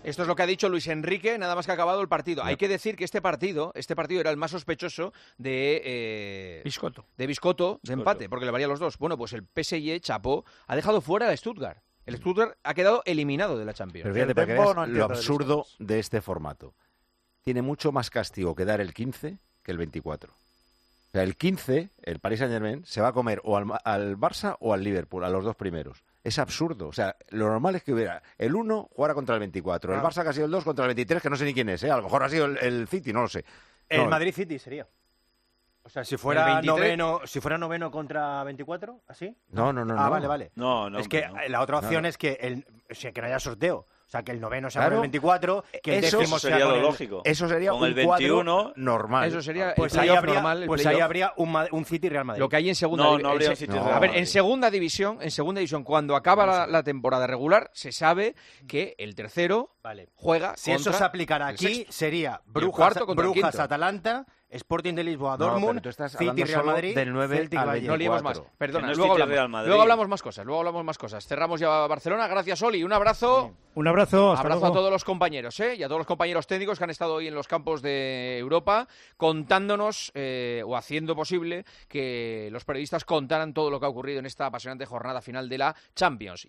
Esto es lo que ha dicho Luis Enrique, nada más que ha acabado el partido. Hay que decir que este partido era el más sospechoso de Biscotto, de empate, porque le valía los dos. Bueno, pues el PSG, Chapo, ha dejado fuera a Stuttgart. El Stuttgart ha quedado eliminado de la Champions. Pero fíjate, para que veas lo absurdo de este formato. Tiene mucho más castigo que dar el 15 que el 24. O sea, el 15, el Paris Saint-Germain, se va a comer o al Barça o al Liverpool, a los dos primeros. Es absurdo. O sea, lo normal es que hubiera el 1 jugara contra el 24, el Barça que ha sido el 2 contra el 23, que no sé ni quién es, ¿eh? A lo mejor ha sido el City, no lo sé. El No, Madrid City sería. O sea, si fuera noveno contra 24, ¿así? No. Vale. No, es que la otra opción es que que no haya sorteo. O sea, que el noveno sea Claro. con el 24, que el Eso décimo sería sea lo con lógico. Eso sería con un el 21 cuadro normal. Eso sería Pues el ahí playoff habría, normal. pues ahí habría un City Real Madrid. Lo que hay en segunda No habría un City Real A ver, Madrid. en segunda división, cuando acaba la temporada regular, se sabe que el tercero juega Si eso contra se aplicara el aquí, sexto. sería Y el cuarto contra el Brujas quinto. Atalanta, Sporting de Lisboa, No, Dortmund, pero tú estás City hablando Real solo Madrid, del 9 Celtic al Bayern. No liemos más. 24. Perdona, Que no es luego City Real Madrid. hablamos más cosas. Cerramos ya Barcelona. Gracias, Oli. Un abrazo. Un abrazo. Hasta Abrazo luego. a todos los compañeros, y a todos los compañeros técnicos que han estado hoy en los campos de Europa contándonos o haciendo posible que los periodistas contaran todo lo que ha ocurrido en esta apasionante jornada final de la Champions.